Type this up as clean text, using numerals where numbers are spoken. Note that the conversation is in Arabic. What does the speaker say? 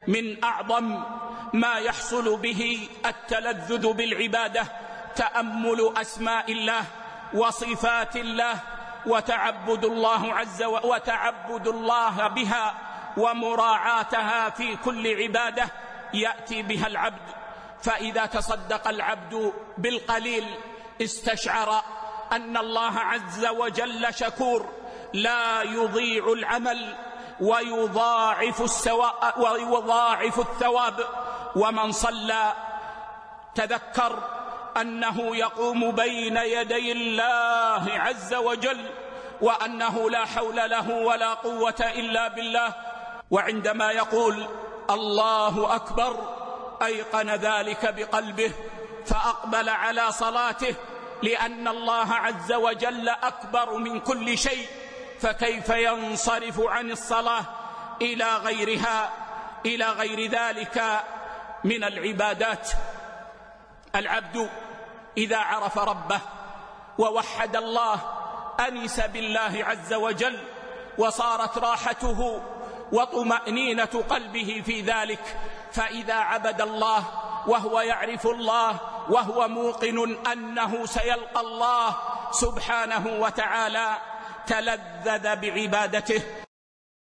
من أعظم ما يحصل به التلذذ بالعبادة تأمل أسماء الله وصفات الله وتعبد الله بها ومراعاتها في كل عبادة يأتي بها العبد. فإذا تصدق العبد بالقليل استشعر أن الله عز وجل شكور لا يضيع العمل ويضاعف الثواب. ومن صلى تذكر أنه يقوم بين يدي الله عز وجل وأنه لا حول له ولا قوة إلا بالله، وعندما يقول الله أكبر أيقن ذلك بقلبه فأقبل على صلاته، لأن الله عز وجل أكبر من كل شيء، فكيف ينصرف عن الصلاة إلى غيرها إلى غير ذلك من العبادات؟ العبد إذا عرف ربه ووحد الله أنس بالله عز وجل، وصارت راحته وطمأنينة قلبه في ذلك. فإذا عبد الله وهو يعرف الله وهو موقن أنه سيلقى الله سبحانه وتعالى تلذذ بعبادته.